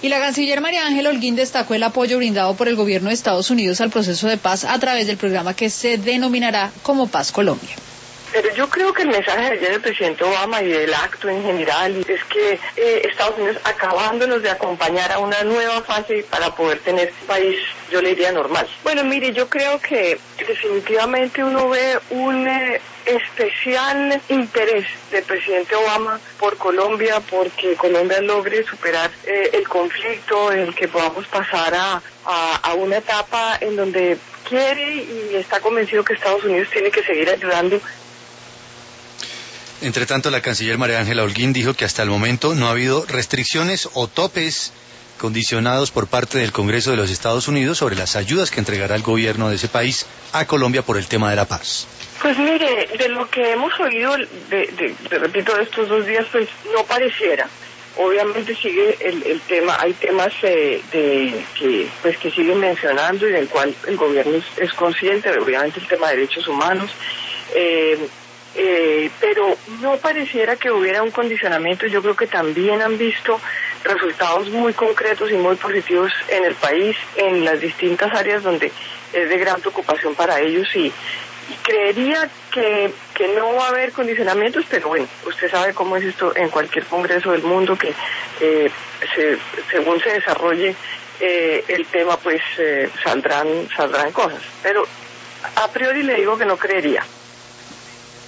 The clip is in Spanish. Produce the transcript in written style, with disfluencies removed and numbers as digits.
Y la canciller María Ángela Holguín destacó el apoyo brindado por el gobierno de Estados Unidos al proceso de paz a través del programa que se denominará como Paz Colombia. Pero yo creo que el mensaje de ayer del presidente Obama y del acto en general es que Estados Unidos acabándonos de acompañar a una nueva fase para poder tener un país, yo le diría, normal. Bueno, mire, yo creo que definitivamente uno ve un especial interés del presidente Obama por Colombia, porque Colombia logre superar el conflicto, el que podamos pasar a una etapa en donde quiere y está convencido que Estados Unidos tiene que seguir ayudando. Entre tanto, la canciller María Ángela Holguín dijo que hasta el momento no ha habido restricciones o topes condicionados por parte del Congreso de los Estados Unidos sobre las ayudas que entregará el gobierno de ese país a Colombia por el tema de la paz. Pues mire, de lo que hemos oído, repito, de estos 2 días, pues no pareciera. Obviamente sigue el tema, hay temas que siguen mencionando y del cual el gobierno es consciente, obviamente el tema de derechos humanos, pero no pareciera que hubiera un condicionamiento. Yo creo que también han visto resultados muy concretos y muy positivos en el país, en las distintas áreas donde es de gran preocupación para ellos y creería que no va a haber condicionamientos, pero bueno, usted sabe cómo es esto en cualquier congreso del mundo, que según se desarrolle el tema, pues saldrán cosas, pero a priori le digo que no creería.